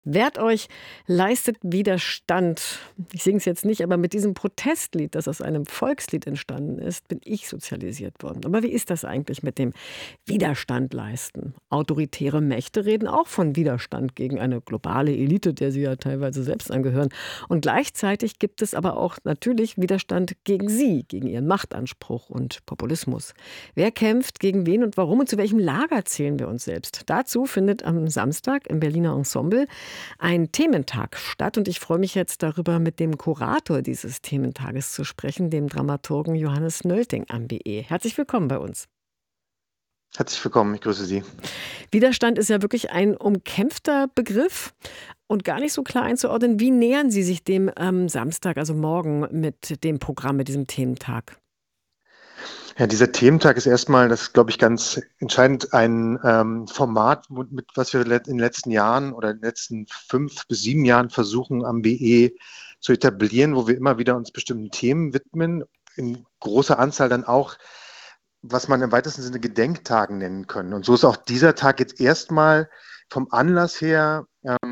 Wehrt euch, leistet Widerstand. Ich singe es jetzt nicht, aber mit diesem Protestlied, das aus einem Volkslied entstanden ist, bin ich sozialisiert worden. Aber wie ist das eigentlich mit dem Widerstand leisten? Autoritäre Mächte reden auch von Widerstand gegen eine globale Elite, der sie ja teilweise selbst angehören. Und gleichzeitig gibt es aber auch natürlich Widerstand gegen sie, gegen ihren Machtanspruch und Populismus. Wer kämpft gegen wen und warum und zu welchem Lager zählen wir uns selbst? Dazu findet am Samstag im Berliner Ensemble ein Thementag statt und ich freue mich jetzt darüber, mit dem Kurator dieses Thementages zu sprechen, dem Dramaturgen Johannes Nölting am BE. Herzlich willkommen bei uns. Herzlich willkommen, ich grüße Sie. Widerstand ist ja wirklich ein umkämpfter Begriff und gar nicht so klar einzuordnen. Wie nähern Sie sich dem Samstag, also morgen, mit dem Programm, mit diesem Thementag? Ja, dieser Thementag ist erstmal, das ist, glaube ich, ganz entscheidend, ein Format, mit was wir in den letzten Jahren oder in den letzten 5 bis 7 Jahren versuchen, am BE zu etablieren, wo wir immer wieder uns bestimmten Themen widmen, in großer Anzahl dann auch, was man im weitesten Sinne Gedenktagen nennen können. Und so ist auch dieser Tag jetzt erstmal vom Anlass her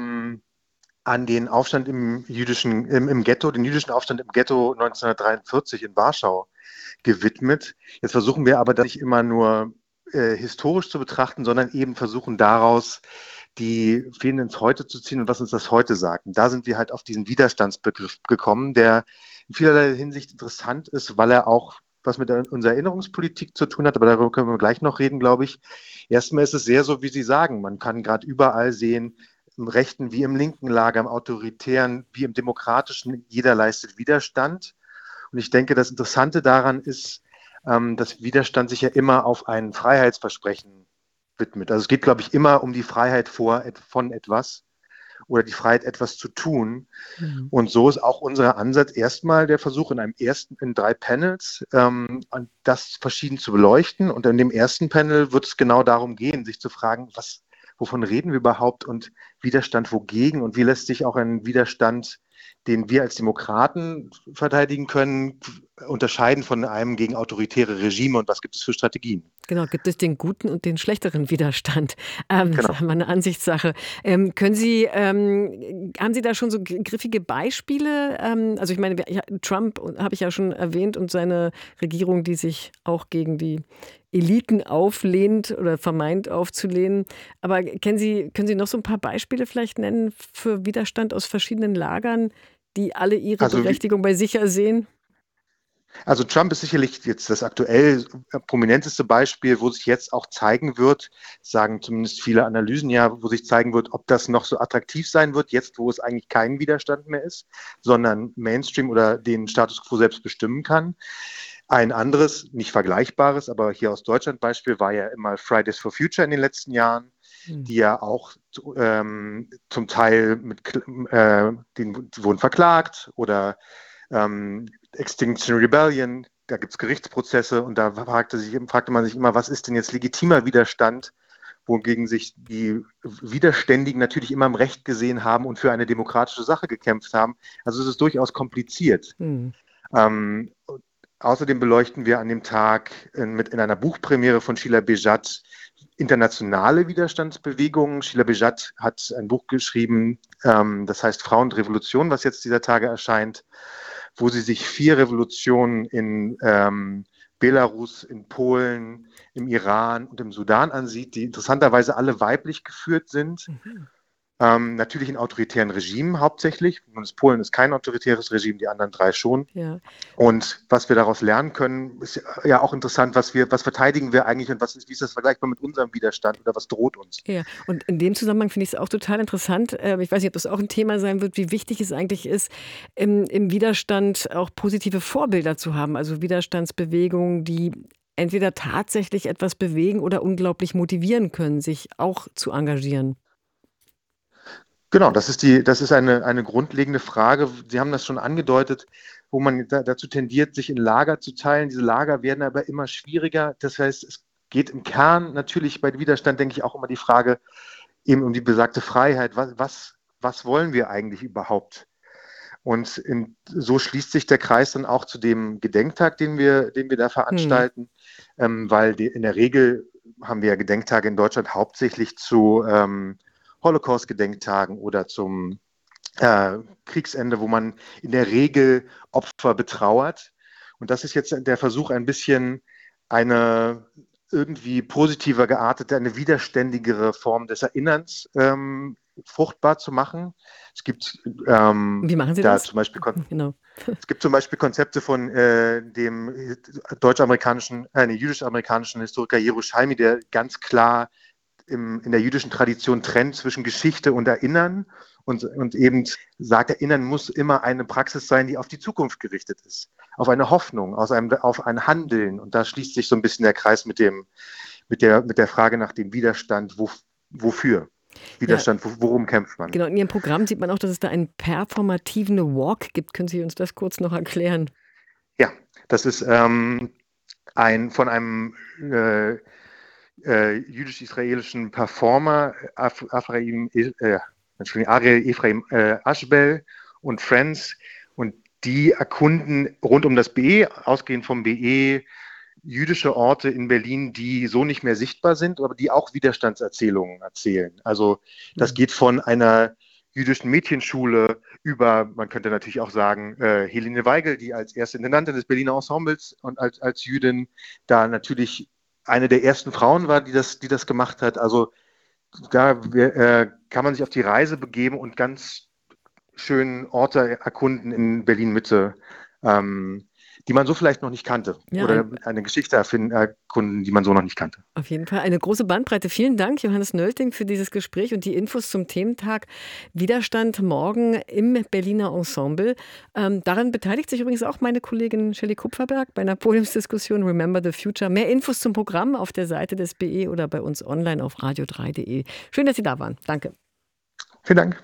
an den Aufstand im Ghetto, den jüdischen Aufstand im Ghetto 1943 in Warschau gewidmet. Jetzt versuchen wir aber das nicht immer nur historisch zu betrachten, sondern eben versuchen daraus die Fäden ins Heute zu ziehen und was uns das heute sagt. Und da sind wir halt auf diesen Widerstandsbegriff gekommen, der in vielerlei Hinsicht interessant ist, weil er auch was mit unserer Erinnerungspolitik zu tun hat, aber darüber können wir gleich noch reden, glaube ich. Erstmal ist es sehr so, wie Sie sagen, man kann gerade überall sehen, im rechten wie im linken Lager, im autoritären wie im demokratischen, jeder leistet Widerstand. Und ich denke, das Interessante daran ist, dass Widerstand sich ja immer auf ein Freiheitsversprechen widmet. Also es geht, glaube ich, immer um die Freiheit von etwas oder die Freiheit, etwas zu tun. Mhm. Und so ist auch unser Ansatz erstmal der Versuch, in 3 Panels das verschieden zu beleuchten. Und in dem ersten Panel wird es genau darum gehen, sich zu fragen, wovon reden wir überhaupt und Widerstand wogegen und wie lässt sich auch ein Widerstand, den wir als Demokraten verteidigen können, unterscheiden von einem gegen autoritäre Regime und was gibt es für Strategien? Genau, gibt es den guten und den schlechteren Widerstand? Das Genau. ist mal eine Ansichtssache. Haben Sie da schon so griffige Beispiele? Also ich meine, Trump habe ich ja schon erwähnt und seine Regierung, die sich auch gegen die Eliten auflehnt oder vermeint aufzulehnen. Aber können Sie noch so ein paar Beispiele vielleicht nennen für Widerstand aus verschiedenen Lagern, die alle ihre Also Berechtigung bei sich ersehen? Also Trump ist sicherlich jetzt das aktuell prominenteste Beispiel, wo sich jetzt auch zeigen wird, sagen zumindest viele Analysen ja, wo sich zeigen wird, ob das noch so attraktiv sein wird, jetzt wo es eigentlich kein Widerstand mehr ist, sondern Mainstream oder den Status quo selbst bestimmen kann. Ein anderes, nicht vergleichbares, aber hier aus Deutschland Beispiel war ja immer Fridays for Future in den letzten Jahren, Hm. die ja auch zum Teil die wurden verklagt oder Extinction Rebellion, da gibt es Gerichtsprozesse und da fragte man sich immer, was ist denn jetzt legitimer Widerstand, wogegen sich die Widerständigen natürlich immer im Recht gesehen haben und für eine demokratische Sache gekämpft haben. Also es ist durchaus kompliziert. Hm. Ähm, Außerdem beleuchten wir an dem Tag in einer Buchpremiere von Sheila Bejat internationale Widerstandsbewegungen. Sheila Bejat hat ein Buch geschrieben, das heißt Frauen und Revolution, was jetzt dieser Tage erscheint, wo sie sich 4 Revolutionen in Belarus, in Polen, im Iran und im Sudan ansieht, die interessanterweise alle weiblich geführt sind. Mhm. Natürlich in autoritären Regimen hauptsächlich. Und Polen ist kein autoritäres Regime, die anderen 3 schon. Ja. Und was wir daraus lernen können, ist ja auch interessant, was verteidigen wir eigentlich und wie ist das vergleichbar mit unserem Widerstand oder was droht uns? Ja, und in dem Zusammenhang finde ich es auch total interessant. Ich weiß nicht, ob das auch ein Thema sein wird, wie wichtig es eigentlich ist, im Widerstand auch positive Vorbilder zu haben. Also Widerstandsbewegungen, die entweder tatsächlich etwas bewegen oder unglaublich motivieren können, sich auch zu engagieren. Genau, das ist eine grundlegende Frage. Sie haben das schon angedeutet, wo man dazu tendiert, sich in Lager zu teilen. Diese Lager werden aber immer schwieriger. Das heißt, es geht im Kern natürlich bei Widerstand, denke ich, auch immer die Frage eben um die besagte Freiheit. Was wollen wir eigentlich überhaupt? Und so schließt sich der Kreis dann auch zu dem Gedenktag, den wir da Hm. veranstalten, weil in der Regel haben wir ja Gedenktage in Deutschland hauptsächlich zu Holocaust-Gedenktagen oder zum Kriegsende, wo man in der Regel Opfer betrauert. Und das ist jetzt der Versuch, ein bisschen eine irgendwie positiver geartete, eine widerständigere Form des Erinnerns fruchtbar zu machen. Es gibt Wie machen Sie da das? zum Beispiel Genau. es gibt zum Beispiel Konzepte von dem jüdisch-amerikanischen Historiker Yerushalmi, der ganz klar in der jüdischen Tradition trennt zwischen Geschichte und Erinnern und eben sagt, Erinnern muss immer eine Praxis sein, die auf die Zukunft gerichtet ist, auf eine Hoffnung, auf ein Handeln. Und da schließt sich so ein bisschen der Kreis mit der Frage nach dem Widerstand, wofür? Ja, Widerstand, worum kämpft man? genau. In Ihrem Programm sieht man auch, dass es da einen performativen Walk gibt. Können Sie uns das kurz noch erklären? Ja, das ist von einem jüdisch-israelischen Performer, Ariel Ephraim Ashbel und Friends. Und die erkunden rund um das BE, ausgehend vom BE, jüdische Orte in Berlin, die so nicht mehr sichtbar sind, aber die auch Widerstandserzählungen erzählen. Also das geht von einer jüdischen Mädchenschule über, man könnte natürlich auch sagen, Helene Weigel, die als erste Intendantin des Berliner Ensembles und als Jüdin da natürlich eine der ersten Frauen war, die das gemacht hat. Also da kann man sich auf die Reise begeben und ganz schön Orte erkunden in Berlin-Mitte, die man so vielleicht noch nicht kannte. Ja, Oder eine Geschichte erkunden, die man so noch nicht kannte. auf jeden Fall eine große Bandbreite. Vielen Dank, Johannes Nölting, für dieses Gespräch und die Infos zum Thementag Widerstand morgen im Berliner Ensemble. Daran beteiligt sich übrigens auch meine Kollegin Shelley Kupferberg bei einer Podiumsdiskussion Remember the Future. Mehr Infos zum Programm auf der Seite des BE oder bei uns online auf radio3.de. Schön, dass Sie da waren. Danke. Vielen Dank.